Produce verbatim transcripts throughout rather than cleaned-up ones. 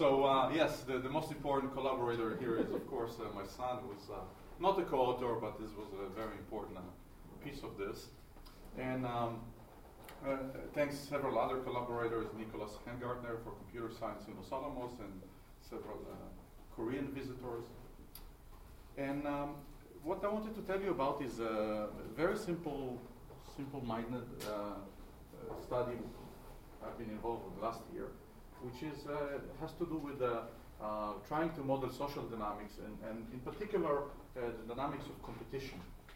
So uh, yes, the, the most important collaborator here is, of course, uh, my son, who was uh, not a co-author, but this was a very important uh, piece of this. And um, uh, thanks several other collaborators, Nicholas Hengartner for computer science in Los Alamos, and several uh, Korean visitors. And um, what I wanted to tell you about is a very simple, simple-minded uh, uh, study I've been involved with last year, which is uh, has to do with uh, uh, trying to model social dynamics, and, and in particular, uh, the dynamics of competition.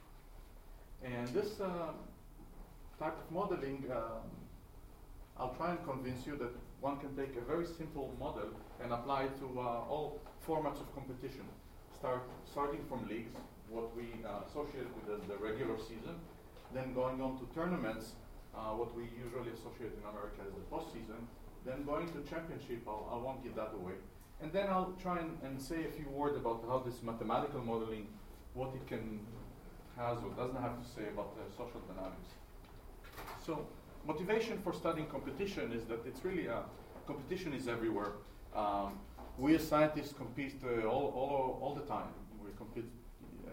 And this uh, type of modeling, um, I'll try and convince you that one can take a very simple model and apply it to uh, all formats of competition, Start, starting from leagues, what we uh, associate with the, the regular season, then going on to tournaments, uh, what we usually associate in America as the postseason, then going to championship. I'll, I won't give that away. And then I'll try and, and say a few words about how this mathematical modeling, what it can has or doesn't have to say about the social dynamics. So motivation for studying competition is that it's really, uh, competition is everywhere. Um, we as scientists compete uh, all, all, all the time. We compete uh,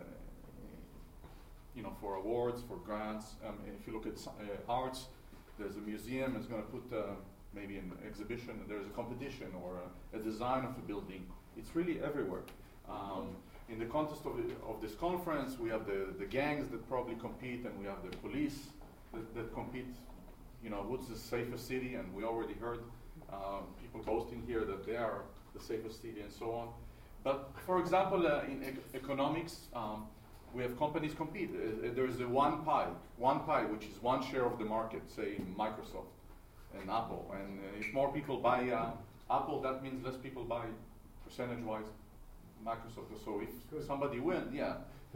you know, for awards, for grants. Um, if you look at uh, arts, there's a museum that's going to put uh, maybe an exhibition, there's a competition or a, a design of a building. It's really everywhere. Um, in the context of, the, of this conference, we have the, the gangs that probably compete, and we have the police that, that compete. You know, what's the safest city? And we already heard um, people boasting here that they are the safest city and so on. But for example, uh, in ec economics, um, we have companies compete. Uh, there's a one pie, one pie, which is one share of the market, say Microsoft and Apple. And uh, if more people buy uh, Apple, that means less people buy, percentage-wise, Microsoft. So if Good. somebody wins, yeah.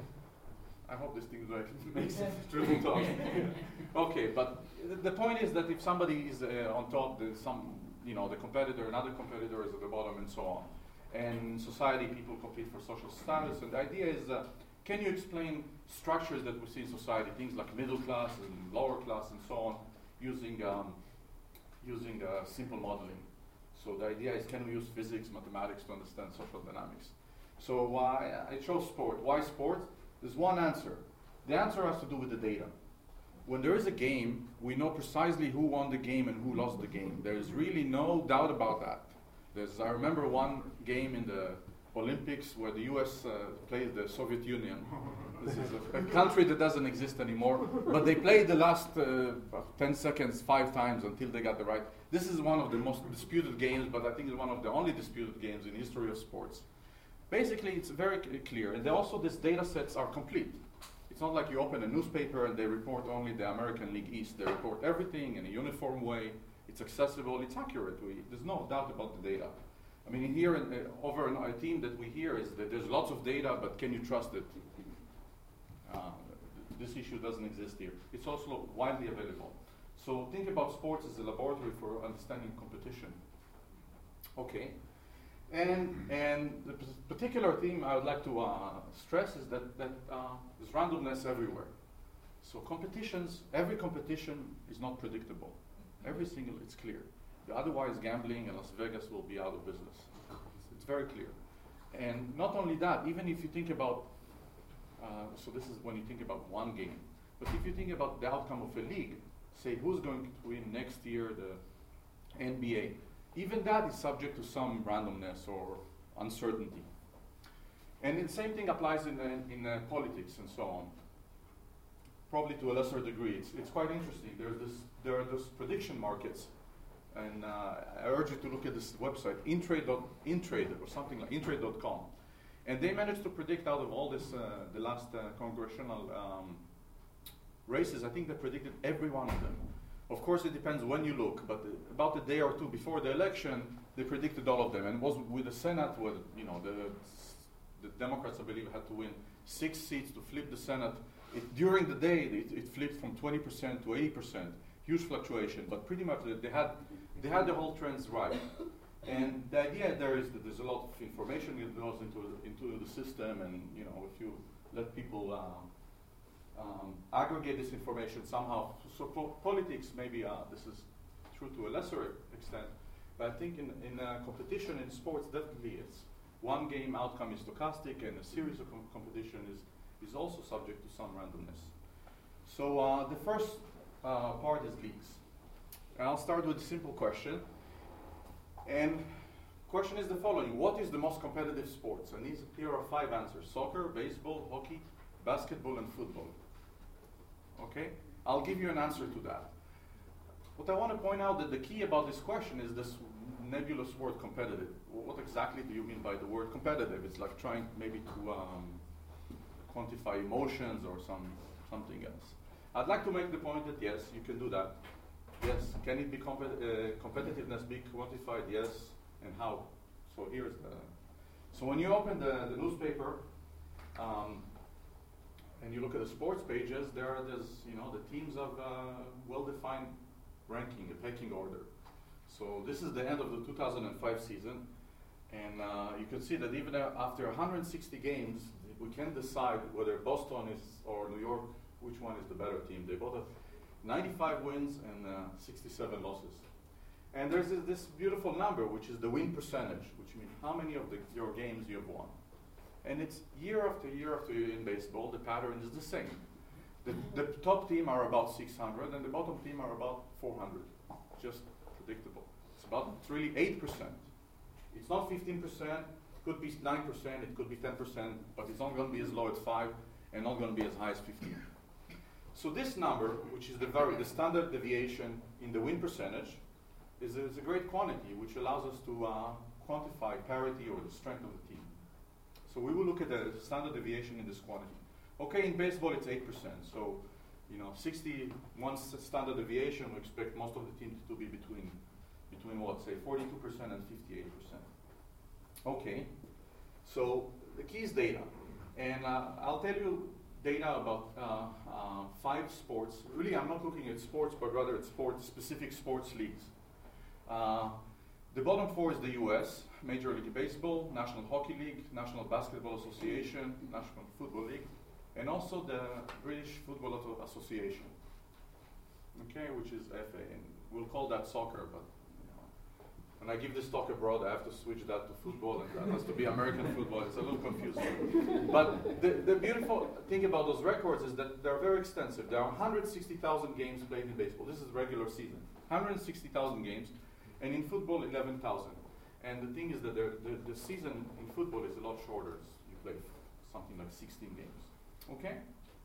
I hope this thing like makes it through talk. Okay, but th the point is that if somebody is uh, on top, there's some, you know, the competitor, another competitor is at the bottom, and so on. And in society, people compete for social status. And the idea is, uh, can you explain structures that we see in society, things like middle class and lower class and so on, using um, using uh, simple modeling? So the idea is, can we use physics, mathematics to understand social dynamics? So why I chose sport. Why sport? There's one answer. The answer has to do with the data. When there is a game, we know precisely who won the game and who lost the game. There's really no doubt about that. There's, I remember one game in the Olympics where the U S uh, played the Soviet Union. This is a, a country that doesn't exist anymore, but they played the last uh, ten seconds five times until they got the right. This is one of the most disputed games, but I think it's one of the only disputed games in the history of sports. Basically, it's very clear, and also these data sets are complete. It's not like you open a newspaper and they report only the American League East. They report everything in a uniform way. It's accessible, it's accurate. We, there's no doubt about the data. I mean, here, in, uh, over in our team that we hear is that there's lots of data, but can you trust it? Uh, this issue doesn't exist here. It's also widely available. So think about sports as a laboratory for understanding competition. Okay. And, and the particular theme I would like to uh, stress is that, that uh, there's randomness everywhere. So competitions, every competition is not predictable. Every single, it's clear. Otherwise, gambling in Las Vegas will be out of business. It's very clear. And not only that, even if you think about, uh, so this is when you think about one game, but if you think about the outcome of a league, say who's going to win next year the N B A, even that is subject to some randomness or uncertainty. And the same thing applies in, uh, in uh, politics and so on. Probably to a lesser degree. It's, it's quite interesting. There's this, there are those prediction markets. And uh, I urge you to look at this website, Intrade, Intrade or something like Intrade dot com. And they managed to predict out of all this, uh, the last uh, congressional um, races, I think they predicted every one of them. Of course, it depends when you look, but about a day or two before the election, they predicted all of them. And it was with the Senate, where, you know, the, the Democrats, I believe, had to win six seats to flip the Senate. It, during the day, it, it flipped from twenty percent to eighty percent. Huge fluctuation, but pretty much they had, they had the whole trends right. And the idea there is that there's a lot of information that goes into, into the system, and you know, if you let people um, Um, aggregate this information somehow. So po politics, maybe uh, this is true to a lesser extent, But I think in, in uh, competition in sports, definitely it's one game outcome is stochastic, and a series of com competition is, is also subject to some randomness. So uh, the first uh, part is leagues. And I'll start with a simple question. And question is the following: what is the most competitive sports? And these here are five answers: soccer, baseball, hockey, basketball, and football. Okay? I'll give you an answer to that. What I want to point out that the key about this question is this nebulous word competitive. What exactly do you mean by the word competitive? It's like trying maybe to um, quantify emotions or some something else. I'd like to make the point that yes, you can do that. Yes, can it be compet uh, competitiveness be quantified? Yes, and how? So here's the. So when you open the, the newspaper um, and you look at the sports pages, there are this, you know, the teams of uh, well-defined ranking, a pecking order. So this is the end of the two thousand five season, and uh, you can see that even after one hundred sixty games, we can decide whether Boston is or New York, which one is the better team. They both have ninety-five wins and uh, sixty-seven losses. And there's this, this beautiful number, which is the win percentage, which means how many of the, your games you have won. And it's year after year after year in baseball, the pattern is the same. The, the top team are about six hundred, and the bottom team are about four hundred. Just predictable. It's about it's really eight percent. It's not fifteen percent, it could be nine percent, it could be ten percent, but it's not going to be as low as five and not going to be as high as fifteen. So this number, which is the, very, the standard deviation in the win percentage, is a, is a great quantity which allows us to uh, quantify parity or the strength of the team. So we will look at the standard deviation in this quantity. Okay, in baseball it's eight percent, so you know, sixty-one standard deviation, we expect most of the teams to be between, between what, say forty-two percent and fifty-eight percent. Okay, so the key is data. And uh, I'll tell you data about uh, uh, five sports. Really, I'm not looking at sports, but rather at sports, specific sports leagues. Uh, the bottom four is the U S, Major League Baseball, National Hockey League, National Basketball Association, National Football League, and also the British Football Association, okay, which is F A, and we'll call that soccer, but you know, when I give this talk abroad, I have to switch that to football, and that has to be American football. It's a little confusing. But the, the beautiful thing about those records is that they're very extensive. There are one hundred sixty thousand games played in baseball. This is regular season. one hundred sixty thousand games, and in football, eleven thousand. And the thing is that the, the, the season in football is a lot shorter. You play something like sixteen games. Okay?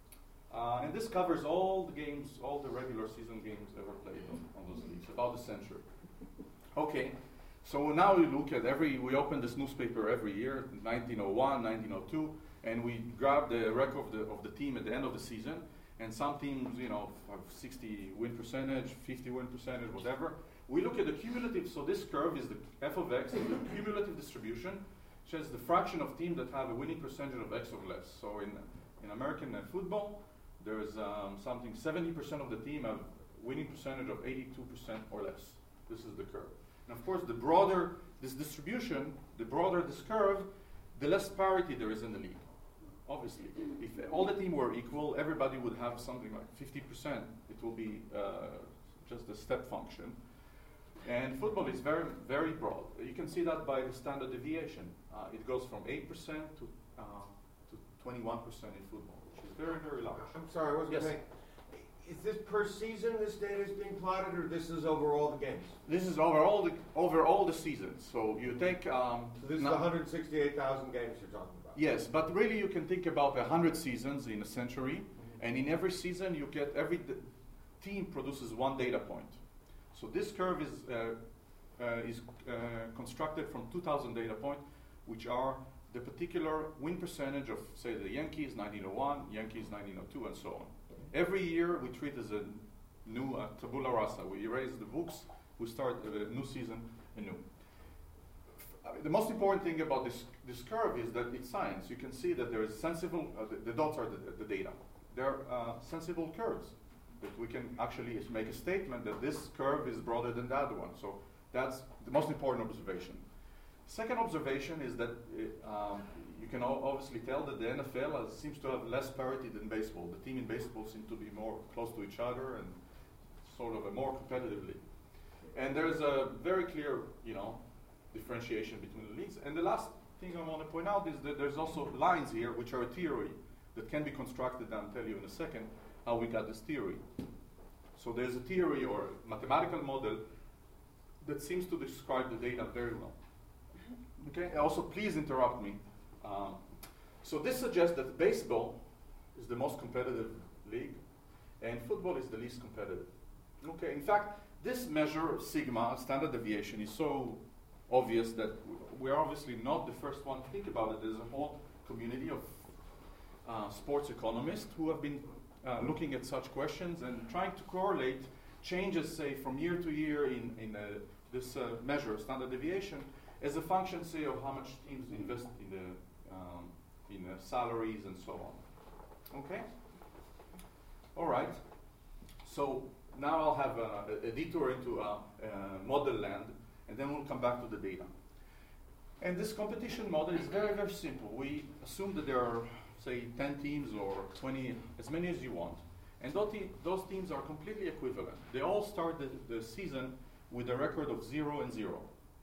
Uh, and this covers all the games, all the regular season games ever played on, on those leagues, about a century. Okay, so now we look at every, we open this newspaper every year, nineteen oh one, nineteen oh two, and we grab the record of the, of the team at the end of the season, and some teams, you know, have sixty win percentage, fifty win percentage, whatever. We look at the cumulative, so this curve is the f of x, is the cumulative distribution, which is the fraction of teams that have a winning percentage of x or less. So in In American uh, football, there is um, something seventy percent of the team have winning percentage of eighty-two percent or less. This is the curve. And of course, the broader this distribution, the broader this curve, the less parity there is in the league. Obviously, if all the team were equal, everybody would have something like fifty percent. It will be uh, just a step function. And football is very, very broad. You can see that by the standard deviation. Uh, it goes from eight percent to uh, twenty-one percent in football, which is very, very large. I'm sorry, I wasn't yes. saying, is this per season this data is being plotted, or this is over all the games? This is over all the, over all the seasons. So you take... Um, so this is one hundred sixty-eight thousand games you're talking about? Yes, but really you can think about one hundred seasons in a century, mm-hmm. and in every season you get, every team produces one data point. So this curve is, uh, uh, is uh, constructed from two thousand data points, which are the particular win percentage of, say, the Yankees, nineteen oh one, Yankees, nineteen oh two, and so on. Every year, we treat as a new uh, tabula rasa. We erase the books, we start a new season anew. Uh, the most important thing about this, this curve is that it's science. You can see that there is sensible, uh, the, the dots are the, the data. They're uh, sensible curves. That we can actually make a statement that this curve is broader than the other one. So that's the most important observation. Second observation is that uh, um, you can obviously tell that the N F L has, seems to have less parity than baseball. The team in baseball seems to be more close to each other and sort of a more competitive league. And there's a very clear, you know, differentiation between the leagues. And the last thing I want to point out is that there's also lines here, which are a theory that can be constructed, and I'll tell you in a second how we got this theory. So there's a theory or a mathematical model that seems to describe the data very well. Okay, also please interrupt me. Um, so this suggests that baseball is the most competitive league, and football is the least competitive. Okay, in fact, this measure, sigma, standard deviation, is so obvious that we're obviously not the first one to think about it. There's a whole community of uh, sports economists who have been uh, looking at such questions and trying to correlate changes, say, from year to year in, in uh, this uh, measure, standard deviation, as a function, say, of how much teams invest in the um, in uh, salaries and so on. Okay? All right. So now I'll have a, a detour into uh, uh, model land, and then we'll come back to the data. And this competition model is very, very simple. We assume that there are, say, ten teams or twenty, as many as you want. And those, te those teams are completely equivalent. They all start the, the season with a record of zero and zero.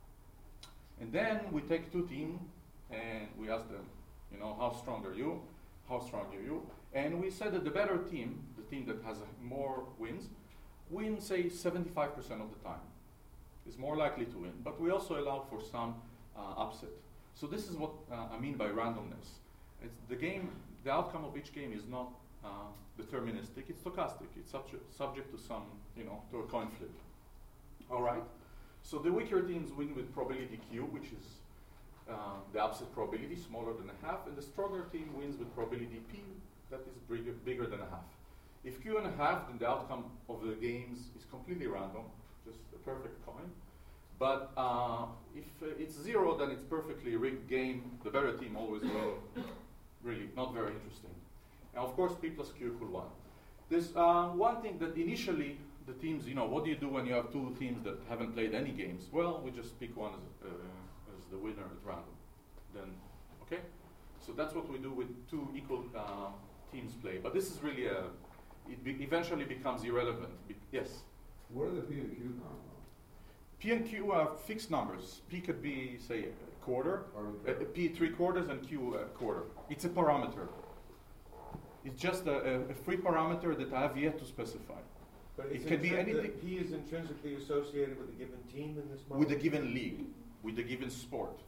And then we take two teams and we ask them, you know, how strong are you? How strong are you? And we said that the better team, the team that has more wins, wins, say, seventy-five percent of the time. Is more likely to win. But we also allow for some uh, upset. So this is what uh, I mean by randomness. It's the game, the outcome of each game is not uh, deterministic, it's stochastic. It's subject, subject to some, you know, to a coin flip. All right? So the weaker teams win with probability Q, which is uh, the upset probability, smaller than a half, and the stronger team wins with probability P, that is bigger, bigger than a half. If Q and a half, then the outcome of the games is completely random, just a perfect coin. But uh, if uh, it's zero, then it's perfectly rigged game. The better team always will. Really, not very interesting. And of course, P plus Q equal one. There's uh, one thing that initially the teams, you know, what do you do when you have two teams that haven't played any games? Well, we just pick one as, uh, as the winner at random. Then, okay? So that's what we do with two equal uh, teams play. But this is really a, it be eventually becomes irrelevant. Be yes? What are the P and Q compounds? P and Q are fixed numbers. P could be, say, a quarter, uh, P three quarters, and Q a quarter. It's a parameter. It's just a, a free parameter that I have yet to specify. But it can be anything. P is intrinsically associated with a given team in this model? With a given league, with a given sport.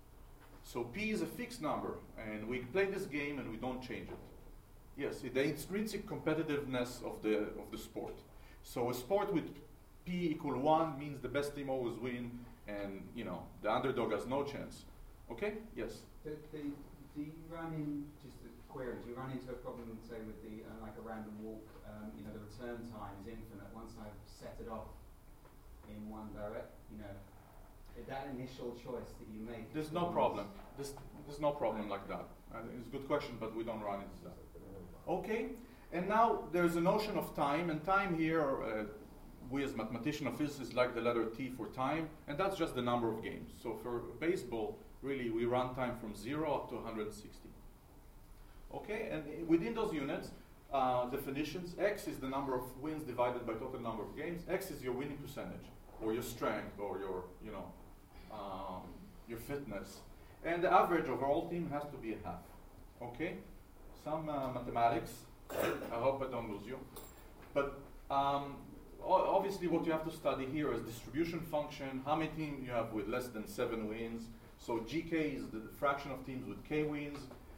So P is a fixed number, and we play this game and we don't change it. Yes, the intrinsic competitiveness of the of the sport. So a sport with P equal one means the best team always win, and you know the underdog has no chance. Okay? Yes. Do, do, do you run in just a query? Do you run into a problem, say, with the uh, like a random walk? Um, you know, the return time is infinite once I've set it off in one direct. You know, that initial choice that you make. There's no problem. There's there's no problem like that. Uh, it's a good question, but we don't run into that. Okay. And now there's a notion of time, and time here. Uh, We as mathematicians or physicists like the letter T for time, and that's just the number of games. So for baseball, really, we run time from zero up to one hundred sixty. Okay, and within those units, uh, definitions, X is the number of wins divided by total number of games. X is your winning percentage, or your strength, or your, you know, um, your fitness. And the average of our team has to be a half. Okay, some uh, mathematics. I hope I don't lose you. But um, obviously, what you have to study here is distribution function, how many teams you have with less than seven wins. So G K is the fraction of teams with K wins.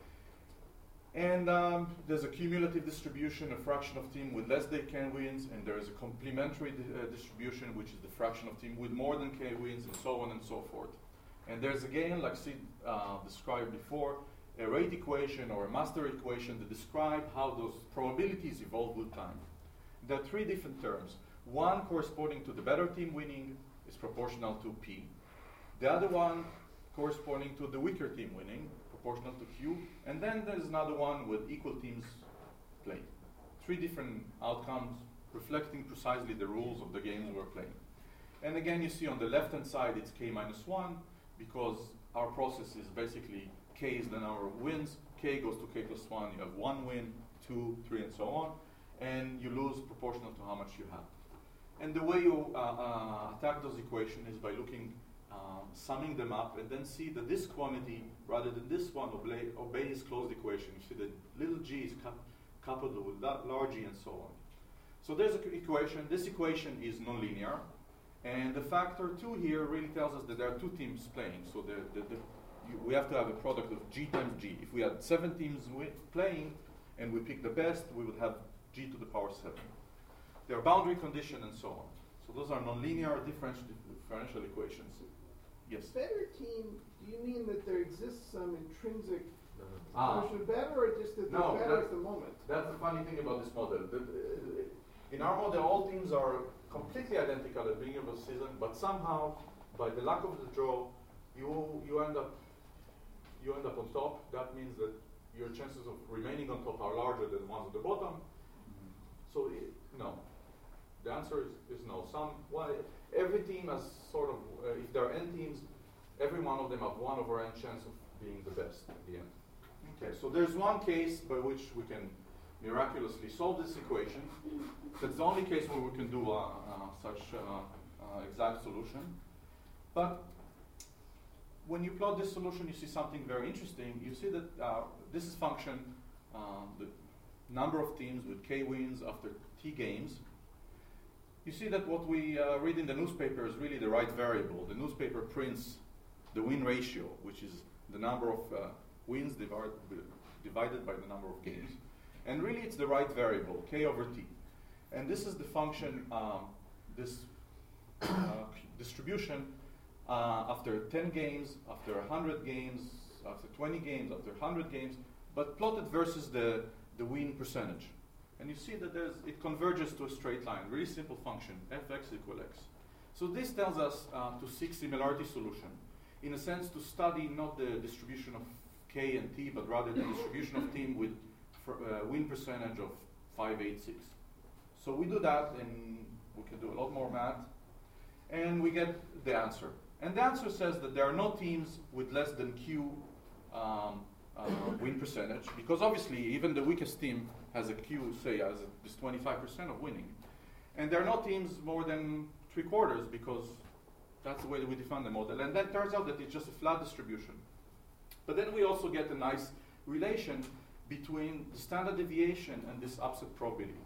And um, there's a cumulative distribution, a fraction of teams with less than K wins, and there is a complementary di uh, distribution, which is the fraction of teams with more than K wins, and so on and so forth. And there's again, like Sid uh, described before, a rate equation or a master equation that describe how those probabilities evolve with time. There are three different terms. One corresponding to the better team winning is proportional to P. The other one corresponding to the weaker team winning, proportional to Q. And then there's another one with equal teams play. Three different outcomes reflecting precisely the rules of the games we're playing. And again, you see on the left-hand side, it's K minus one, because our process is basically K is the number of wins. K goes to K plus one. You have one win, two, three, and so on. And you lose proportional to how much you have. And the way you uh, uh, attack those equations is by looking, um, summing them up, and then see that this quantity, rather than this one, obey, obeys closed equation. You see that little g is cu coupled with that large g and so on. So there's an equation. This equation is nonlinear. And the factor two here really tells us that there are two teams playing. So the, the, the, you, we have to have a product of g times g. If we had seven teams playing and we pick the best, we would have g to the power seven. There are boundary conditions and so on. So those are nonlinear differential, differential equations. Yes? Better team, do you mean that there exists some intrinsic Ah. notion of better, or just that they're No, better that- at the moment? That's the funny thing about this model. The, uh, in our model, all teams are completely identical at the beginning of the season, but somehow, by the lack of the draw, you you end up you end up on top. That means that your chances of remaining on top are larger than the ones at the bottom. So i no, the answer is, is no. Some why every team has sort of uh, if there are n teams, every one of them have one over n chance of being the best at the end. Okay, so there's one case by which we can miraculously solve this equation. That's the only case where we can do uh, uh, such uh, uh, exact solution. But when you plot this solution, you see something very interesting. You see that uh, this is function, uh, the number of teams with k wins after t games. You see that what we uh, read in the newspaper is really the right variable. The newspaper prints the win ratio, which is the number of uh, wins divided, divided by the number of games. And really it's the right variable, k over t. And this is the function, um, this uh, distribution uh, after ten games, after one hundred games, after twenty games, after one hundred games, but plotted versus the, the win percentage. And you see that there's, it converges to a straight line, really simple function, fx equal x. So this tells us uh, to seek similarity solution. In a sense, to study not the distribution of k and t, but rather the distribution of team with for, uh, win percentage of five, eight, six. So we do that, and we can do a lot more math, and we get the answer. And the answer says that there are no teams with less than q um, uh, win percentage, because obviously even the weakest team has a q, say, as a, this twenty-five percent of winning. And there are no teams more than three quarters, because that's the way that we define the model. And then turns out that it's just a flat distribution. But then we also get a nice relation between the standard deviation and this upset probability.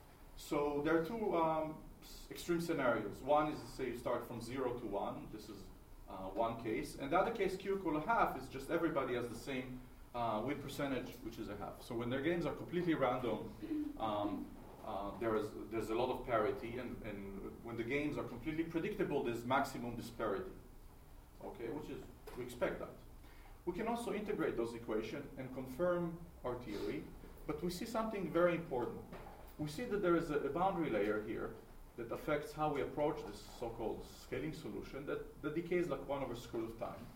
So there are two um, extreme scenarios. One is, say, you start from zero to one. This is uh, one case. And the other case, q equal a half, is just everybody has the same uh, win percentage, which is a half. So when their games are completely random, um, uh, there is, there's a lot of parity. And, and when the games are completely predictable, there's maximum disparity. Okay, which is, we expect that. We can also integrate those equations and confirm our theory, but we see something very important. We see that there is a, a boundary layer here that affects how we approach this so-called scaling solution that, that decays like one over square root of time.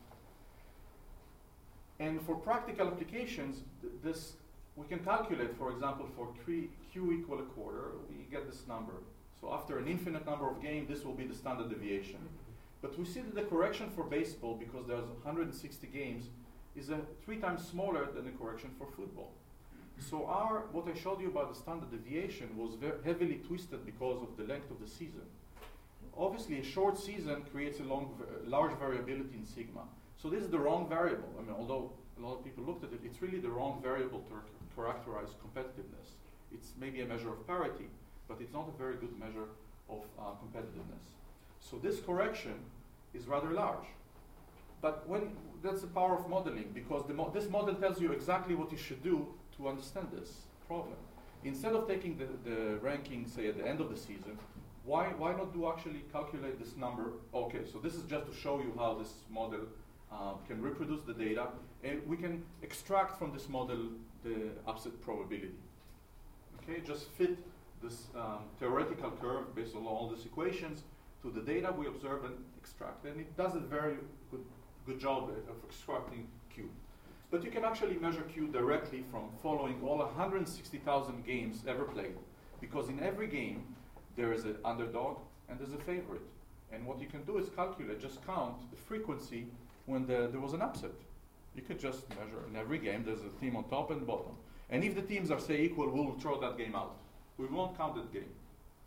And for practical applications, th this we can calculate, for example, for q equal a quarter, we get this number. So after an infinite number of games, this will be the standard deviation. But we see that the correction for baseball, because there's one hundred sixty games, is a three times smaller than the correction for football. So our, what I showed you about the standard deviation was very heavily twisted because of the length of the season. Obviously, a short season creates a long, large variability in sigma. So this is the wrong variable. I mean, although a lot of people looked at it, it's really the wrong variable to characterize competitiveness. It's maybe a measure of parity, but it's not a very good measure of uh, competitiveness. So this correction is rather large. But when, that's the power of modeling, because the mo this model tells you exactly what you should do to understand this problem. Instead of taking the, the ranking, say, at the end of the season, why, why not do actually calculate this number? Okay, so this is just to show you how this model uh, can reproduce the data, and we can extract from this model the upset probability. Okay, just fit this um, theoretical curve based on all these equations to the data we observe and extract. And it does a very good, good job of extracting Q. But you can actually measure Q directly from following all one hundred sixty thousand games ever played. Because in every game, there is an underdog and there's a favorite. And what you can do is calculate, just count the frequency when the, there was an upset. You could just measure in every game, there's a team on top and bottom. And if the teams are, say, equal, we'll throw that game out. We won't count that game.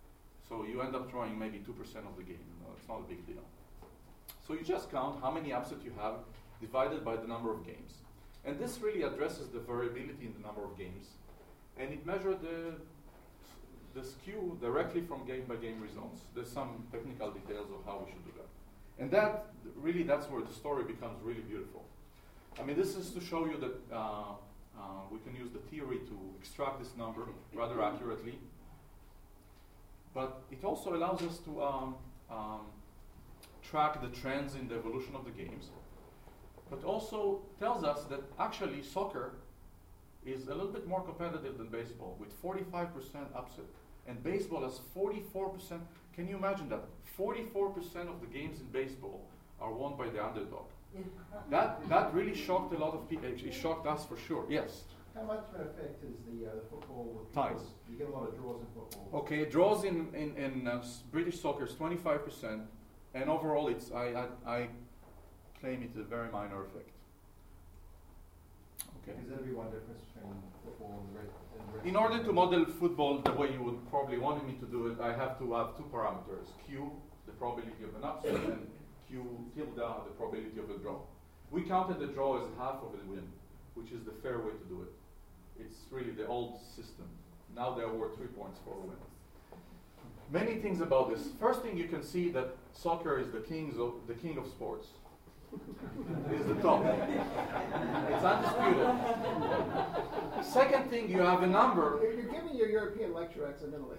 So you end up throwing maybe two percent of the game. No, it's not a big deal. So you just count how many upsets you have divided by the number of games. And this really addresses the variability in the number of games. And it measures the, the skew directly from game-by-game results. There's some technical details of how we should do that. And that, really, that's where the story becomes really beautiful. I mean, this is to show you that uh, uh, we can use the theory to extract this number rather accurately. But it also allows us to um, um, track the trends in the evolution of the games. But also tells us that actually soccer is a little bit more competitive than baseball, with forty-five percent upset. And baseball has forty-four percent. Can you imagine that? forty-four percent of the games in baseball are won by the underdog. That that really shocked a lot of people. It shocked us for sure. Yes? How much of an effect is the, uh, the football with Ties. draws? You get a lot of draws in football. Okay, draws in, in, in uh, s- British soccer is twenty-five percent. And overall, it's I, I, I claim it's a very minor effect. Okay. Is there be one difference between football and the rest? And the rest In of order the to game? model football the way you would probably want me to do it, I have to have two parameters. Q, the probability of an upset, and Q tilde, the probability of a draw. We counted the draw as half of a win, which is the fair way to do it. It's really the old system. Now they award three points for a win. Many things about this. First thing, you can see that soccer is the kings of the king of sports. It is the top. It's undisputed. Second thing, you have a number. You're, you're giving your European lecture accidentally.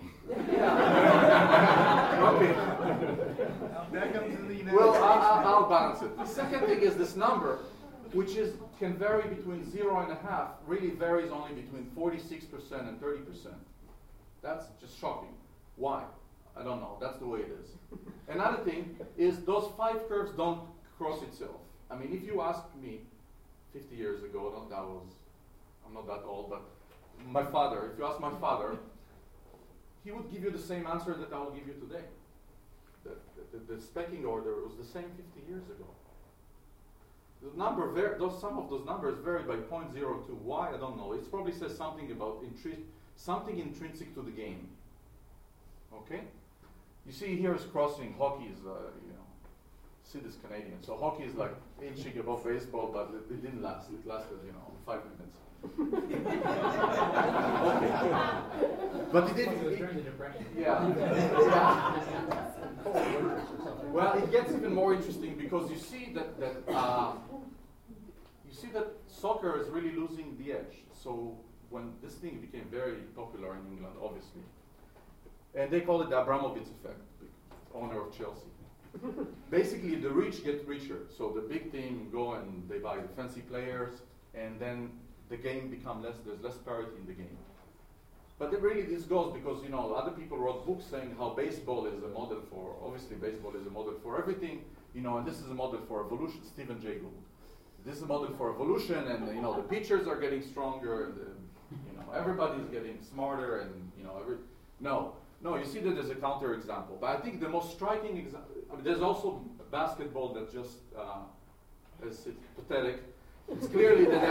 Okay. That comes in the United Well, States. I, I, I'll balance it. The second thing is this number, which is can vary between zero and a half, really varies only between forty-six percent and thirty percent. That's just shocking. Why? I don't know. That's the way it is. Another thing is those five curves don't cross itself. I mean, if you ask me fifty years ago, not that was, I'm not that old, but my father, if you ask my father, he would give you the same answer that I will give you today. The, the, the specking order was the same fifty years ago. The number, var- those, some of those numbers vary by zero point zero two. Why? I don't know. It probably says something about intri- something intrinsic to the game. Okay? You see here is crossing. Hockey is, uh, you know, Sid is Canadian, so hockey is like inching above baseball, but it, it didn't last. It lasted, you know, five minutes. Okay. But it didn't. It, during the Depression. yeah. yeah. Well, it gets even more interesting because you see that that uh, you see that soccer is really losing the edge. So when this thing became very popular in England, obviously, and they call it the Abramovich effect, the owner of Chelsea. Basically, the rich get richer. So the big team go and they buy the fancy players, and then the game become less. There's less parity in the game. But then really this goes because, you know, other people wrote books saying how baseball is a model for, obviously baseball is a model for everything, you know, and this is a model for evolution, Stephen Jay Gould. This is a model for evolution, and, you know, the pitchers are getting stronger, and, the, you know, everybody's getting smarter, and, you know, every, no. No, you see that there's a counter-example. But I think the most striking example, I mean, there's also basketball that just uh, is pathetic. It's clearly that they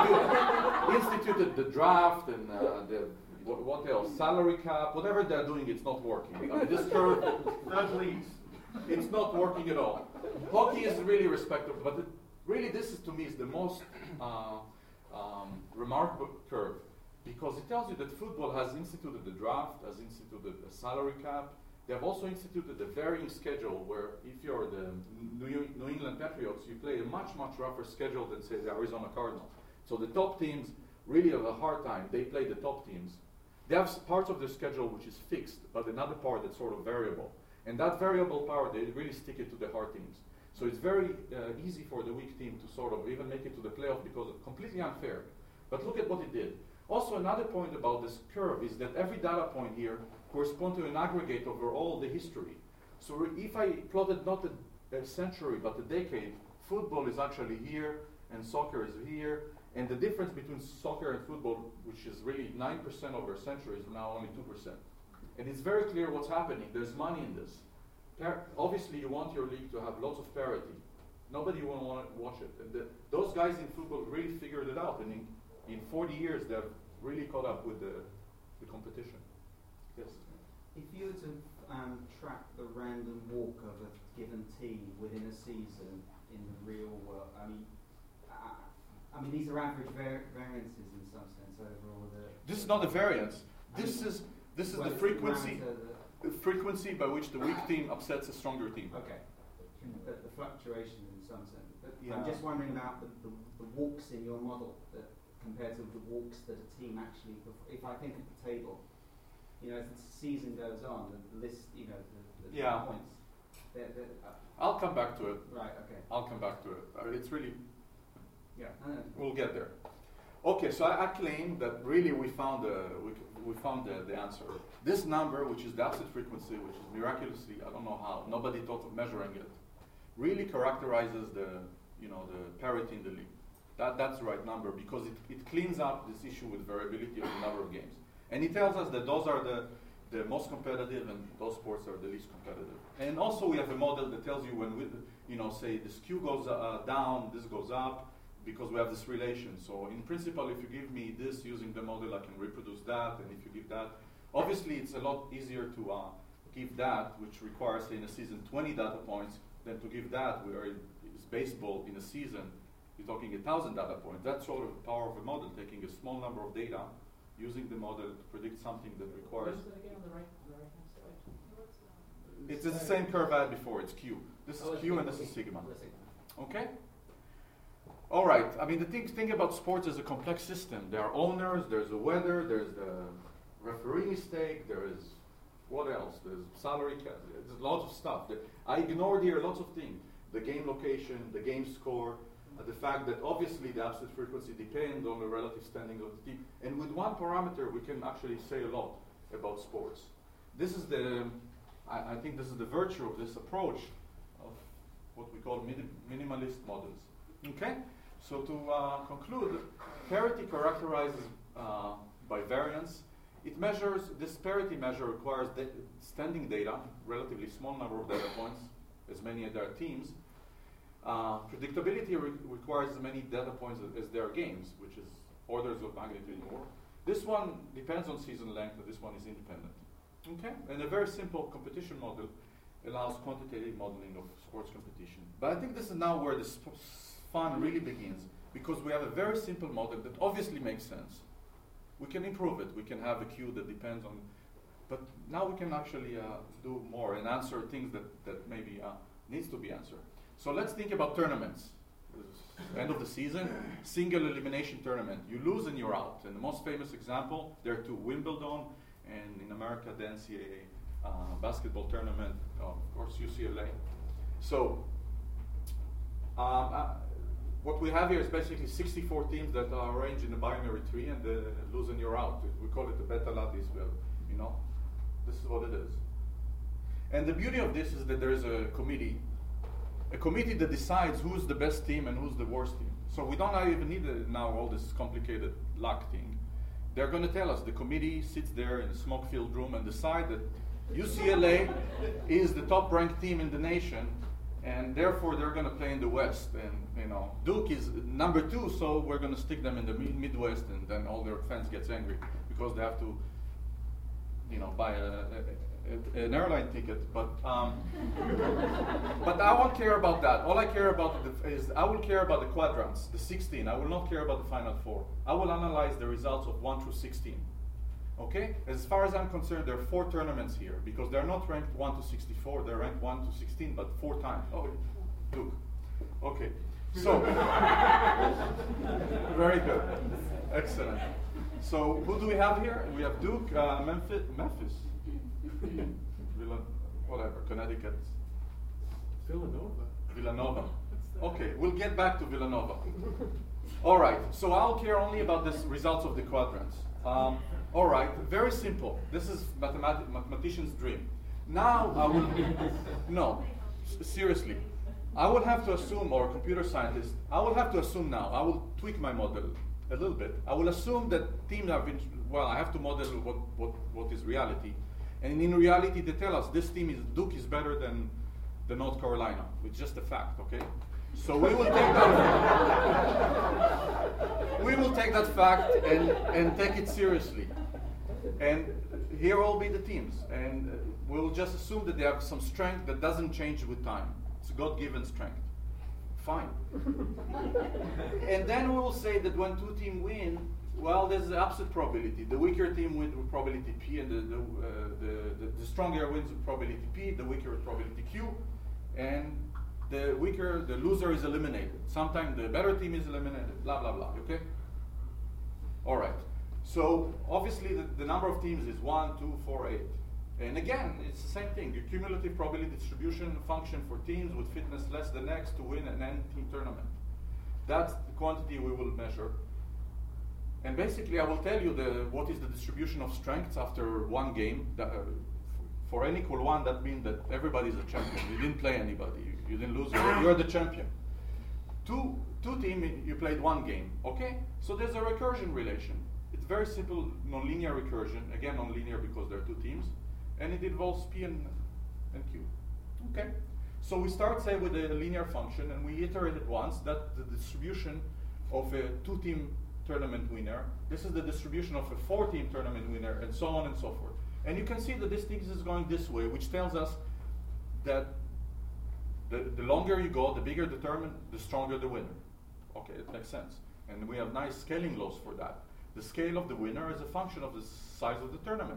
have instituted, instituted the draft and uh, the What, what else? Salary cap, whatever they're doing, it's not working. I mean, this curve, Not least. it's not working at all. Hockey is really respectable, but it, really this is to me is the most uh, um, remarkable curve because it tells you that football has instituted the draft, has instituted a salary cap. They have also instituted a varying schedule where if you're the New, New England Patriots, you play a much, much rougher schedule than, say, the Arizona Cardinals. So the top teams really have a hard time. They play the top teams. They have parts of the schedule which is fixed, but another part that's sort of variable. And that variable part, they really stick it to the hard teams. So it's very uh, easy for the weak team to sort of even make it to the playoff because it's completely unfair. But look at what it did. Also, another point about this curve is that every data point here corresponds to an aggregate over all the history. So if I plotted not a, a century, but a decade, football is actually here, and soccer is here, and the difference between soccer and football, which is really nine percent over a century, is now only two percent. And it's very clear what's happening. There's money in this. Par- obviously, you want your league to have lots of parity. Nobody will want to watch it. And the, those guys in football really figured it out. And in, in forty years, they've really caught up with the, the competition. Yes? If you were to um, track the random walk of a given team within a season in the real world, I mean, uh, I mean these are average var- variances in some sense overall. The This is not a variance. This I mean, is this is well, the it's frequency parameter the frequency by which the weak team upsets a stronger team. that- okay, the, the fluctuation in some sense. But Yeah. I'm just wondering about the, the, the walks in your model that compared to the walks that a team actually. perf- If I think of the table, you know, as the season goes on, the list, you know, the, the Yeah. points. They're, they're, uh, I'll come back to it. right. Okay. I'll come back to it. Uh, It's really, yeah, I don't know. we'll get there. Okay, so I, I claim that really we found the we, we found the, the answer. This number, which is the absolute frequency, which is miraculously, I don't know how, nobody thought of measuring it, really characterizes the you know the parity in the league. That that's the right number because it, it cleans up this issue with variability of the number of games, and it tells us that those are the the most competitive and those sports are the least competitive. And also we have a model that tells you when we, you know, say the skew goes uh, down, this goes up, because we have this relation. So in principle, if you give me this using the model, I can reproduce that, and if you give that, obviously it's a lot easier to uh, give that, which requires, say, in a season twenty data points, than to give that, where it's baseball in a season, you're talking a thousand data points. That's sort of the power of a model, taking a small number of data, using the model to predict something that requires. What is it again on the right, on the right-hand side? It's the same curve I had before. It's Q. This Oh, is it's Q and okay. this is sigma. Oh, the sigma. Okay? All right. I mean, the thing, thing about sports is a complex system. There are owners, there's the weather, there's the referee mistake, there is what else? There's salary cap, there's lots of stuff. The- I ignored here lots of things. The game location, the game score, uh, the fact that obviously the absolute frequency depends on the relative standing of the team. And with one parameter, we can actually say a lot about sports. This is the, I, I think this is the virtue of this approach of what we call minim- minimalist models. Okay? So to uh, conclude, parity characterizes uh, by variance. It measures, this parity measure requires da- standing data, relatively small number of data points, as many as there are teams. Uh, predictability re- requires as many data points as, as there are games, which is orders of magnitude more. This one depends on season length, but this one is independent. Okay? And a very simple competition model allows quantitative modeling of sports competition. But I think this is now where the sp- fun really begins, because we have a very simple model that obviously makes sense. We can improve it. We can have a queue that depends on, but now we can actually uh, do more and answer things that, that maybe uh, needs to be answered. So let's think about tournaments. End of the season, single elimination tournament. You lose and you're out. And the most famous example, there are two, Wimbledon, and in America, the N C A A uh, basketball tournament, of course, U C L A. So um, uh, what we have here is basically sixty-four teams that are arranged in a binary tree, and the lose and you're out. We call it the beta lattice. Well, you know, this is what it is. And the beauty of this is that there is a committee, a committee that decides who's the best team and who's the worst team. So we don't even need uh, now all this complicated luck thing. They're going to tell us. The committee sits there in a smoke-filled room and decide that U C L A is the top-ranked team in the nation, and therefore they're going to play in the West. And you know, Duke is number two, so we're going to stick them in the mid- Midwest, and then all their fans gets angry because they have to, you know, buy a, a, a, an airline ticket. But um, but I won't care about that. All I care about the, is I will care about the quadrants, the sixteen. I will not care about the final four. I will analyze the results of one through sixteen. Okay? As far as I'm concerned, there are four tournaments here because they're not ranked one to sixty-four. They're ranked one to sixteen, but four times. Oh, Duke. Okay. So very good. Excellent. So who do we have here? We have Duke, uh, Memphis, Memphis, Villa, whatever, Connecticut, Villanova. Villanova. Okay, we'll get back to Villanova. All right. So I'll care only about the results of the quadrants. Um, all right. Very simple. This is mathematic, mathematician's dream. Now I will. No, s- seriously. I will have to assume, or a computer scientist, I will have to assume now, I will tweak my model a little bit. I will assume that teams have been, well, I have to model what, what, what is reality. And in reality, they tell us this team is, Duke is better than the North Carolina. It's just a fact, okay? So we will take that, we will take that fact and, and take it seriously. And here will be the teams, and uh, we'll just assume that they have some strength that doesn't change with time. It's a God-given strength. Fine. And then we will say that when two teams win, well, there's the upset probability. The weaker team wins with probability P, and the, the, uh, the, the, the stronger wins with probability P, the weaker with probability Q, and the weaker, the loser is eliminated. Sometimes the better team is eliminated, blah, blah, blah, okay? All right. So obviously the, the number of teams is one, two, four, eight. And again, it's the same thing. Your cumulative probability distribution function for teams with fitness less than X to win an N-team tournament. That's the quantity we will measure. And basically, I will tell you the, what is the distribution of strengths after one game. That, uh, for n equal one, that means that everybody's a champion. You didn't play anybody. You, you didn't lose. You're, you're the champion. Two, two team, you played one game. Okay? So there's a recursion relation. It's very simple nonlinear recursion. Again, nonlinear because there are two teams. And it involves P and, and Q. Okay? So we start, say, with a linear function, and we iterate it once. That the distribution of a two-team tournament winner. This is the distribution of a four-team tournament winner, and so on and so forth. And you can see that this thing is going this way, which tells us that the, the longer you go, the bigger the tournament, the stronger the winner. Okay, it makes sense. And we have nice scaling laws for that. The scale of the winner is a function of the size of the tournament.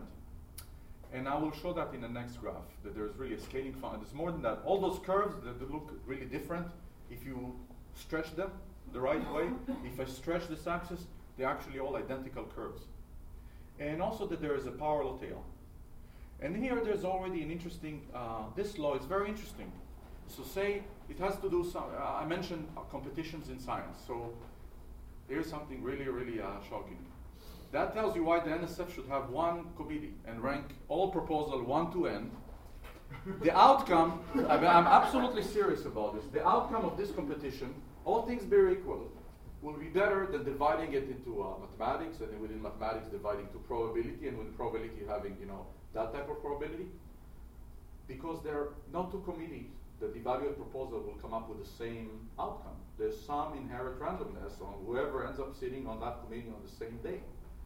And I will show that in the next graph, that there's really a scaling function. There's more than that. All those curves that, that look really different, if you stretch them the right way, if I stretch this axis, they're actually all identical curves. And also that there is a power law tail. And here there's already an interesting, uh, this law is very interesting. So say it has to do some, uh, I mentioned uh, competitions in science. So here's something really, really uh, shocking. That tells you why the N S F should have one committee and rank all proposal one to N. The outcome, I mean, I'm absolutely serious about this. The outcome of this competition, all things being equal, will be better than dividing it into uh, mathematics, and then within mathematics dividing to probability, and with probability having, you know, that type of probability. Because there are not two committees that evaluate proposal will come up with the same outcome. There's some inherent randomness on whoever ends up sitting on that committee on the same day.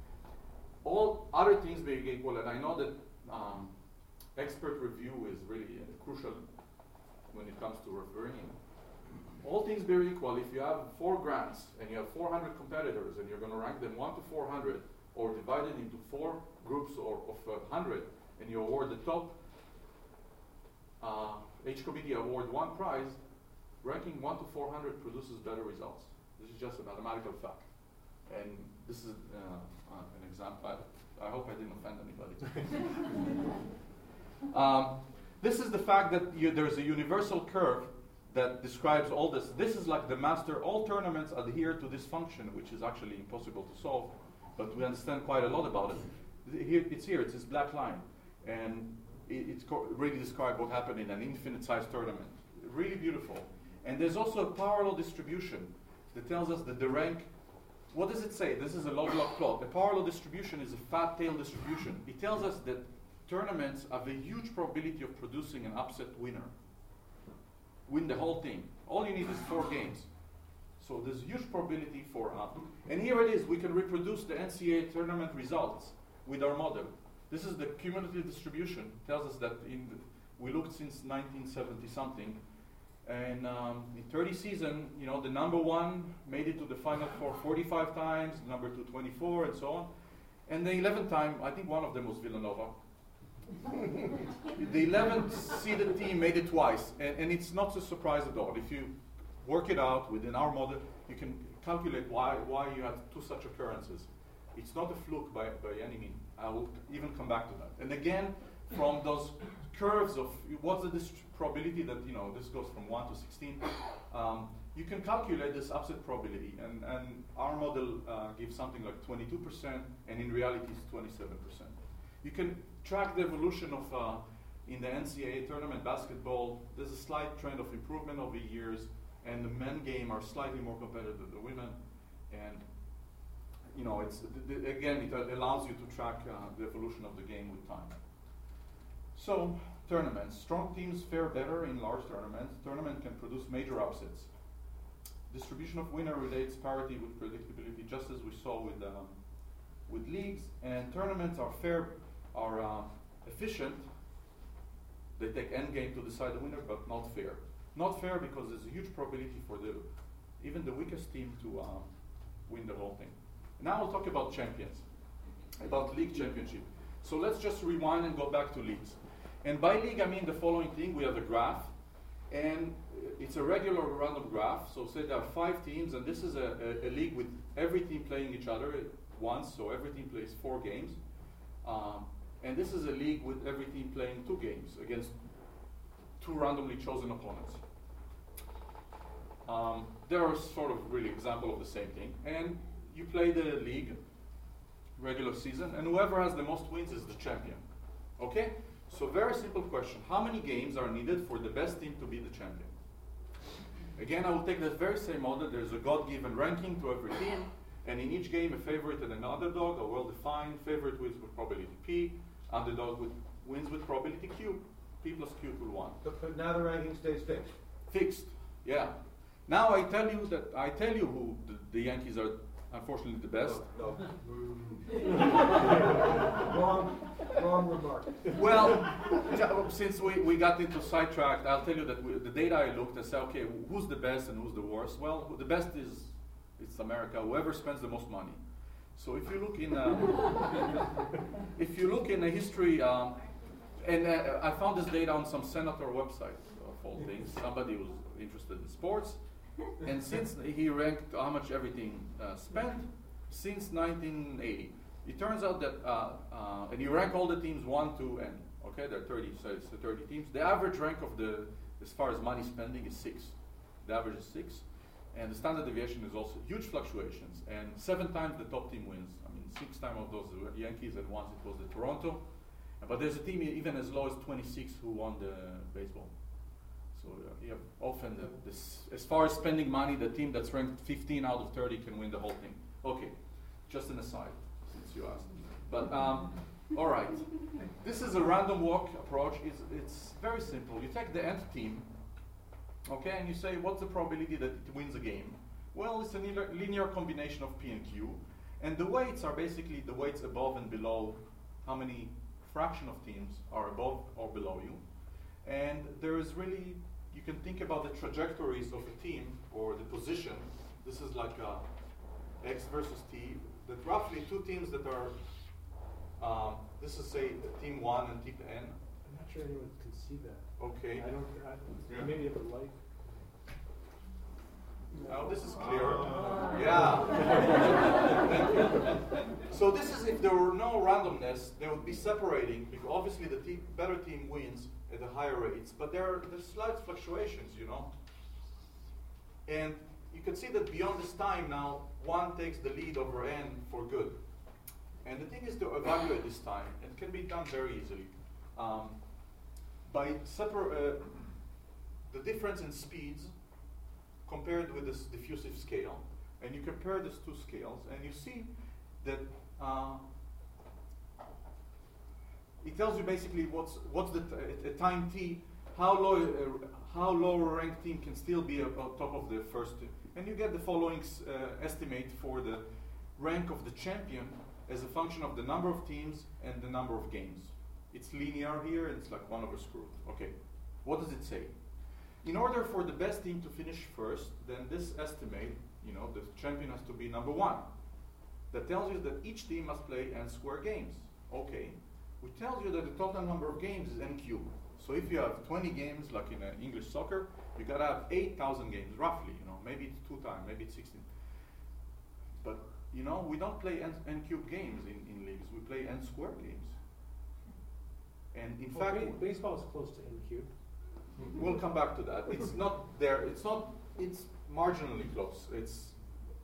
All other things being equal, and I know that um, expert review is really uh, crucial when it comes to refereeing. All things being equal, if you have four grants and you have four hundred competitors and you're going to rank them one to four hundred, or divide it into four groups or of uh, one hundred, and you award the top, uh, each committee award one prize, ranking one to four hundred produces better results. This is just a mathematical fact. And this is uh, uh, an example. I, I hope I didn't offend anybody. um, this is the fact that you, there's a universal curve that describes all this. This is like the master. All tournaments adhere to this function, which is actually impossible to solve, but we understand quite a lot about it. Here, it's here. It's this black line, and it, it's really describes what happened in an infinite-sized tournament. Really beautiful. And there's also a power law distribution that tells us that the rank. What does it say? This is a log-log plot. The power law distribution is a fat tail distribution. It tells us that tournaments have a huge probability of producing an upset winner. Win the whole thing. All you need is four games. So there's huge probability for uh, and here it is. We can reproduce the N C A A tournament results with our model. This is the cumulative distribution. It tells us that in the, we looked since nineteen seventy something. And um, in thirty season, you know, the number one made it to the final four forty-five times, number two twenty-four, and so on. And the eleventh time, I think one of them was Villanova. The eleventh seeded team made it twice, and, and it's not a surprise at all. If you work it out within our model, you can calculate why why you had two such occurrences. It's not a fluke by, by any means. I will even come back to that. And again, from those curves of what's the dist- probability that, you know, this goes from one to sixteen, um, you can calculate this upset probability, and, and our model uh, gives something like twenty-two percent, and in reality it's twenty-seven percent. You can track the evolution of, uh, in the N C A A tournament basketball, there's a slight trend of improvement over years, and the men game are slightly more competitive than the women, and you know, it's th- th- again, it allows you to track uh, the evolution of the game with time. So, tournaments. Strong teams fare better in large tournaments. Tournament can produce major upsets. Distribution of winner relates parity with predictability, just as we saw with um, with leagues. And tournaments are fair are uh, efficient. They take endgame to decide the winner, but not fair. Not fair because there's a huge probability for the even the weakest team to um, win the whole thing. Now we'll talk about champions, about league championship. So let's just rewind and go back to leagues. And by league, I mean the following thing. We have a graph, and it's a regular random graph. So say there are five teams, and this is a, a, a league with every team playing each other once, so every team plays four games. Um, and this is a league with every team playing two games against two randomly chosen opponents. Um, there are sort of really example of the same thing. And you play the league, regular season, and whoever has the most wins is the champion. Okay? So very simple question. How many games are needed for the best team to be the champion? Again, I will take that very same model. There's a God-given ranking to every team, and in each game, a favorite and an underdog, a well-defined favorite wins with probability P, underdog with, wins with probability Q. P plus Q equal one. But, but now the ranking stays fixed. Fixed, yeah. Now I tell you that I tell you who the, the Yankees are, unfortunately, the best. No. wrong, wrong remark. Well, ju- since we, we got into sidetracked, I'll tell you that we, the data I looked and said, okay, who's the best and who's the worst? Well, who- the best is it's America. Whoever spends the most money. So if you look in, uh, if you look in the history, um, and uh, I found this data on some senator website of all things. Somebody was interested in sports, and since he ranked how much everything uh, spent since nineteen eighty. It turns out that, uh, uh, and you rank all the teams one, two, and okay, there are thirty, so it's thirty teams. The average rank of the, as far as money spending, is six. The average is six, and the standard deviation is also huge fluctuations. And seven times the top team wins. I mean, six times of those were Yankees, and once it was the Toronto. But there's a team even as low as twenty-six who won the baseball. So uh, you have often the, this, as far as spending money, the team that's ranked fifteen out of thirty can win the whole thing. Okay, just an aside, since you asked. But um, all right, this is a random walk approach. It's, it's very simple. You take the nth team, okay, and you say what's the probability that it wins a game? Well, it's a linear, linear combination of P and Q, and the weights are basically the weights above and below how many fraction of teams are above or below you. And there is really, you can think about the trajectories of a team or the position. This is like a X versus T, that roughly two teams that are, um, this is say team one and team N. I'm not sure anyone can see that. Okay. I don't, I, Yeah. maybe if a light. Now this is clear. Yeah. Thank you. So this is if there were no randomness, they would be separating, because obviously the te- better team wins at the higher rates, but there are there's slight fluctuations, you know. And you can see that beyond this time now, one takes the lead over n for good. And the thing is to evaluate this time. It can be done very easily. Um, by separ- uh, the difference in speeds compared with this diffusive scale, and you compare these two scales, and you see that uh, it tells you basically what's what's the t- at time t, how low uh, how lower ranked team can still be up on top of the first team, and you get the following uh, estimate for the rank of the champion as a function of the number of teams and the number of games. It's linear here, and it's like one over square root. Okay, what does it say? In order for the best team to finish first, then this estimate, you know, the champion has to be number one. That tells you that each team must play n square games. Okay, which tells you that the total number of games is n cubed. So if you have twenty games, like in uh, English soccer, you gotta have eight thousand games, roughly. You know, maybe it's two times, maybe it's sixteen. But you know, we don't play n, n cubed games in, in leagues. We play n square games. And in Well, fact, ba- baseball is close to N cube. we'll come back to that. It's not there. It's not. It's marginally close. It's.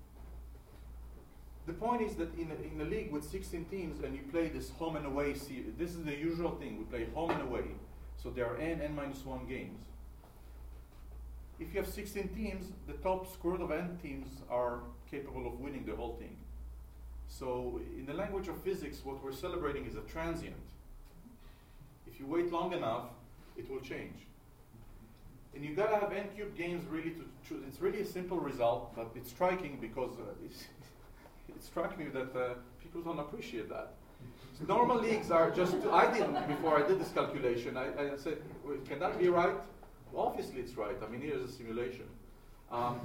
The point is that in a, in a league with sixteen teams, and you play this home and away series. This is the usual thing. We play home and away, so there are n n minus one games. If you have sixteen teams, the top square root of n teams are capable of winning the whole thing. So in the language of physics, what we're celebrating is a transient. If you wait long enough, it will change. And you gotta have n cubed games really to choose. It's really a simple result, but it's striking because uh, it's, it struck me that uh, people don't appreciate that. Normal leagues are just, I didn't, before I did this calculation, I, I said, "Wait, can that be right? Well, obviously it's right. I mean, here's a simulation. Um,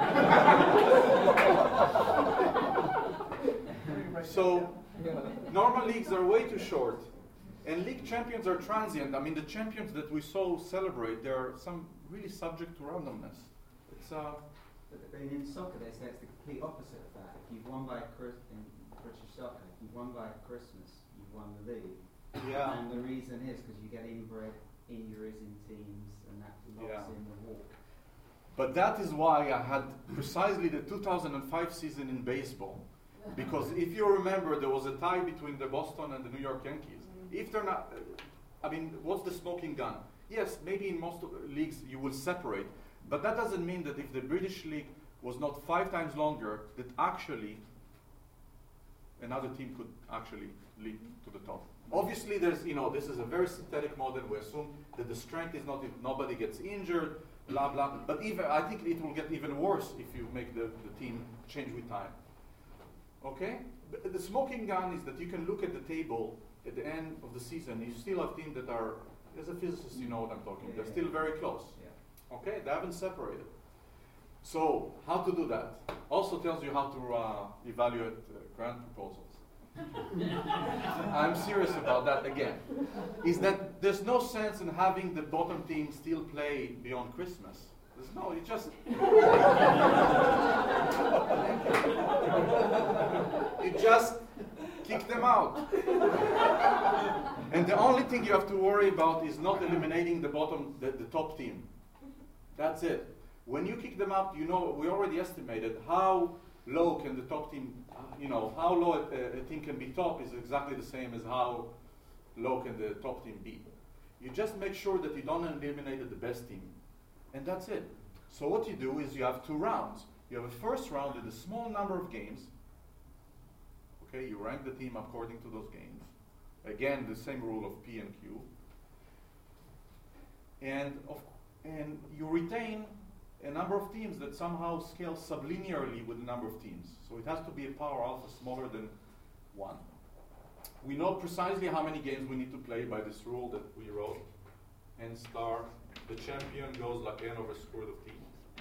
so, normal leagues are way too short. And league champions are transient. I mean, the champions that we so celebrate, there are some really subject to randomness. It's, uh, But then in soccer, they say it's the complete opposite of that. If you've won by Chris, in British soccer, if you've won by Christmas, you've won the league. yeah. And the reason is because you get inbred injuries in teams, and that locks Yeah. in the walk. But that is why I had precisely the two thousand five season in baseball. Because if you remember, there was a tie between the Boston and the New York Yankees. If they're not, I mean, what's the smoking gun? Yes, maybe in most of the leagues you will separate, but that doesn't mean that if the British league was not five times longer, that actually another team could actually lead to the top. Obviously, there's, you know, this is a very synthetic model. We assume that the strength is not if nobody gets injured, blah, blah. But even, I think it will get even worse if you make the, the team change with time. Okay? The, the smoking gun is that you can look at the table at the end of the season. You still have teams that are, as a physicist, you know what I'm talking. Yeah, They're yeah. still very close. Yeah. Okay? They haven't separated. So, how to do that? Also tells you how to uh, evaluate uh, grant proposals. I'm serious about that again. Is that there's no sense in having the bottom team still play beyond Christmas. There's no, you just you just kick them out. And the only thing you have to worry about is not eliminating the bottom, the, the top team. That's it. When you kick them out, you know, we already estimated how low can the top team, uh, you know, how low a, a team can be top is exactly the same as how low can the top team be. You just make sure that you don't eliminate the best team. And that's it. So what you do is you have two rounds. You have a first round with a small number of games. Okay, you rank the team according to those games. Again, the same rule of P and Q. And, of, and you retain a number of teams that somehow scale sublinearly with the number of teams. So it has to be a power alpha smaller than one. We know precisely how many games we need to play by this rule that we wrote. N star, the champion goes like n over square root of t.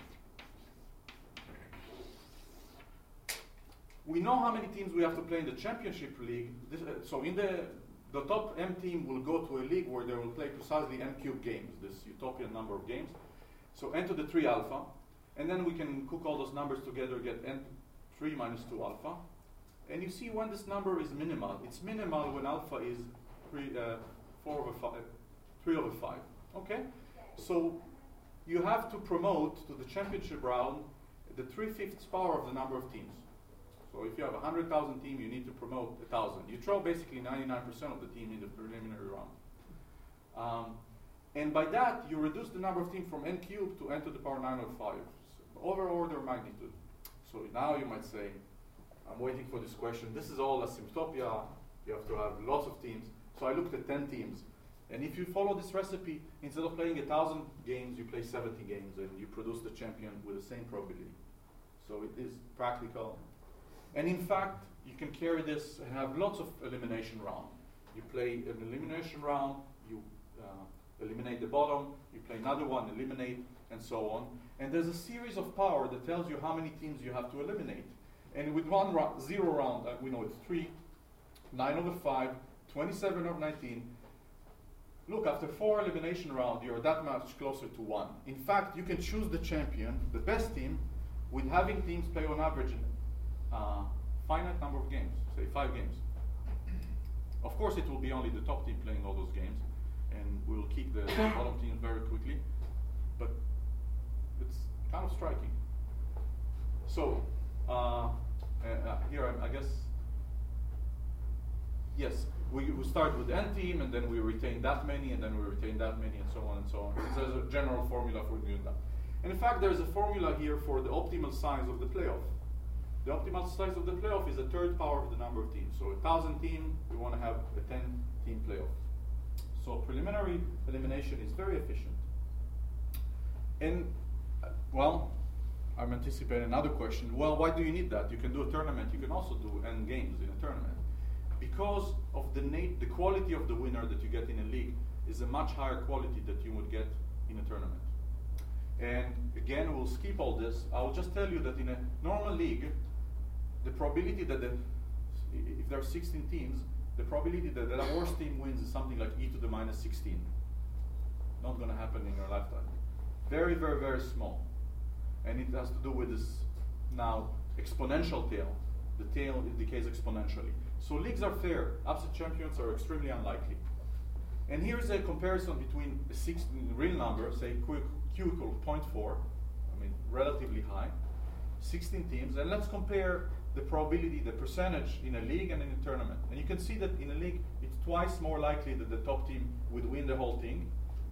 We know how many teams we have to play in the championship league. This, uh, so in the, the top M team will go to a league where they will play precisely n cube games, this utopian number of games. So n to the three alpha, and then we can cook all those numbers together, get n three minus two alpha. And you see when this number is minimal. It's minimal when alpha is three, uh, four over five, three over five. Okay? So you have to promote to the championship round the three-fifths power of the number of teams. So if you have a one hundred thousand team, you need to promote one thousand. You throw basically ninety-nine percent of the team in the preliminary round. Um, And by that, you reduce the number of teams from n cubed to n to the power nine over five, so over order of magnitude. So now you might say, I'm waiting for this question. This is all asymptopia. You have to have lots of teams. So I looked at ten teams. And if you follow this recipe, instead of playing one thousand games, you play seventy games, and you produce the champion with the same probability. So it is practical. And in fact, you can carry this and have lots of elimination round. You play an elimination round, you uh, eliminate the bottom, you play another one, eliminate, and so on. And there's a series of power that tells you how many teams you have to eliminate. And with one ro zero round, uh, we know it's three, nine over five, twenty-seven over nineteen. Look, after four elimination rounds, you're that much closer to one. In fact, you can choose the champion, the best team, with having teams play on average a uh, finite number of games, say five games. Of course, it will be only the top team playing all those games, and we will kick the bottom teams very quickly, but it's kind of striking. So, uh, uh, here I, I guess, yes, we, we start with n team, and then we retain that many, and then we retain that many, and so on and so on. There's a general formula for doing that. And in fact, there's a formula here for the optimal size of the playoff. The optimal size of the playoff is a third power of the number of teams. So a thousand team, we want to have a ten team playoff. So preliminary elimination is very efficient. And, uh, well, I'm anticipating another question. Well, why do you need that? You can do a tournament. You can also do n games in a tournament. because of the nat- the quality of the winner that you get in a league is a much higher quality that you would get in a tournament. And again, we'll skip all this. I'll just tell you that in a normal league, the probability that the, if there are sixteen teams, the probability that the worst team wins is something like e to the minus sixteen. Not going to happen in your lifetime. Very, very, very small. And it has to do with this now exponential tail. The tail it decays exponentially. So leagues are fair. Upset champions are extremely unlikely. And here's a comparison between a six real number, say Q, Q equal zero point four, I mean relatively high, sixteen teams, and let's compare the probability, the percentage in a league and in a tournament. And you can see that in a league, it's twice more likely that the top team would win the whole thing,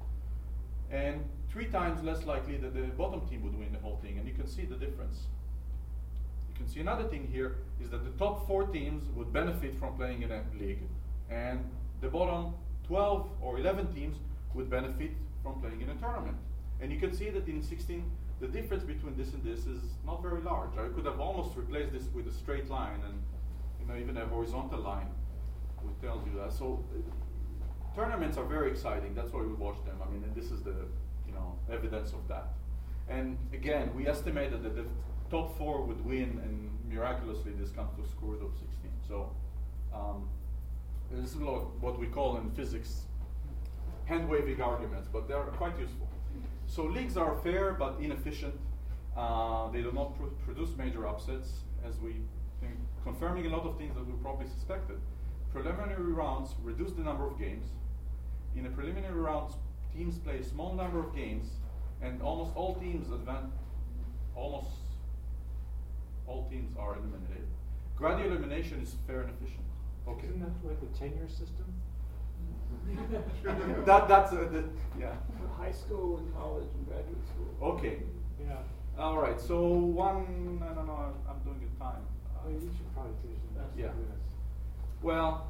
and three times less likely that the bottom team would win the whole thing. And you can see the difference. You can see another thing here is that the top four teams would benefit from playing in a league, and the bottom twelve or eleven teams would benefit from playing in a tournament. And you can see that in sixteen, the difference between this and this is not very large. I could have almost replaced this with a straight line, and you know, even a horizontal line which tells you that. So uh, tournaments are very exciting. That's why we watch them. I mean, and this is the you know evidence of that. And again, we estimated that the top four would win, and miraculously this comes to a score of sixteen. So um, this is what we call in physics hand-waving arguments, but they are quite useful. So leagues are fair but inefficient. Uh, they do not pr produce major upsets, as we think, confirming a lot of things that we probably suspected. Preliminary rounds reduce the number of games. In a preliminary rounds, teams play a small number of games, and almost all teams advance. Almost all teams are eliminated. Gradual elimination is fair and efficient. Okay. Isn't that like the tenure system? that that's uh, the, yeah. High school and college and graduate school. Okay. Yeah. All right. So one. I don't know. I'm, I'm doing it time. Uh, Well, you should probably finish in about Yeah. ten minutes. Well.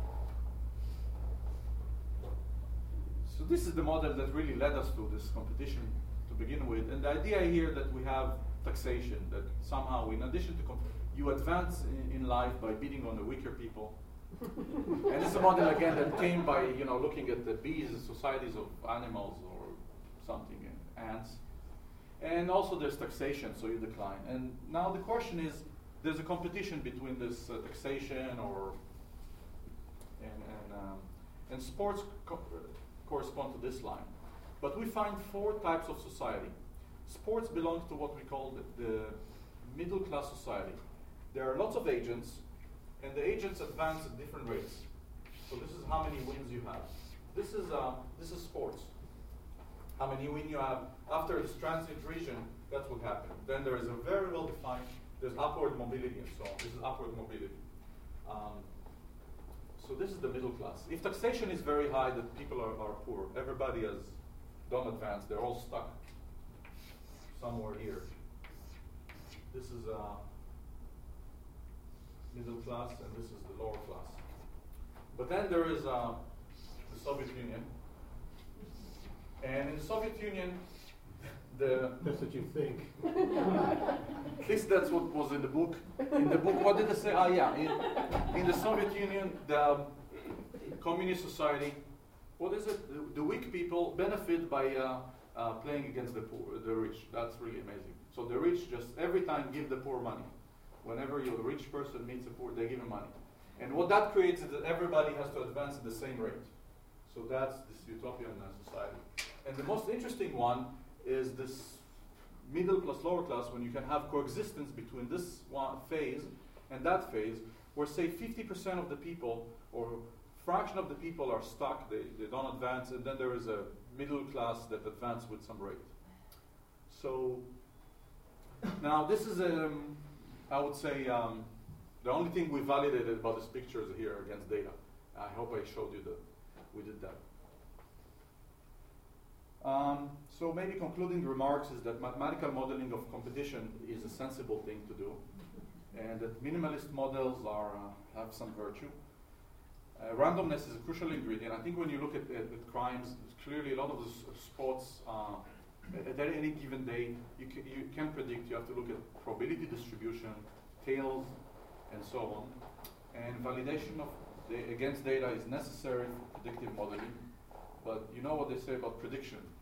So this is the model that really led us to this competition to begin with, and the idea here that we have taxation, that somehow, in addition to comp you advance in, in life by bidding on the weaker people. And this is a model again that came by you know looking at the bees, societies of animals or something, ants, and also there's taxation, so you decline. And now the question is, there's a competition between this uh, taxation or and and, um, and sports co correspond to this line, but we find four types of society. Sports belongs to what we call the, the middle class society. There are lots of agents, and the agents advance at different rates. So this is how many wins you have. This is uh, this is sports. How many wins you have after this transit region? That's what happened. Then there is a very well defined. There's upward mobility and so on. This is upward mobility. Um, so this is the middle class. If taxation is very high, that people are, are poor. Everybody has don't advance. They're all stuck somewhere here. This is uh, middle class, and this is the lower class. But then there is uh, the Soviet Union. And in the Soviet Union, the That's what you think. at least that's what was in the book. In the book, what did they say? Ah, yeah. In, in the Soviet Union, the communist society, what is it? The, the weak people benefit by uh, uh, playing against the poor, the rich. That's really amazing. So the rich just every time give the poor money. Whenever you, a rich person meets a poor, they give him money. And what that creates is that everybody has to advance at the same rate. So that's this utopian uh, society. And the most interesting one is this middle plus lower class, when you can have coexistence between this one phase and that phase, where say fifty percent of the people or fraction of the people are stuck, they, they don't advance, and then there is a middle class that advances with some rate. So now this is, um, I would say, um, the only thing we validated about this picture is here against data. I hope I showed you that we did that. Um, so maybe concluding remarks is that mathematical modeling of competition is a sensible thing to do, and that minimalist models are, uh, have some virtue. Uh, randomness is a crucial ingredient. I think when you look at, at, at crimes, clearly a lot of the s sports, uh, at any given day, you, ca you can't predict. You have to look at probability distribution, tails, and so on. And validation of the against data is necessary for predictive modeling, but you know what they say about prediction.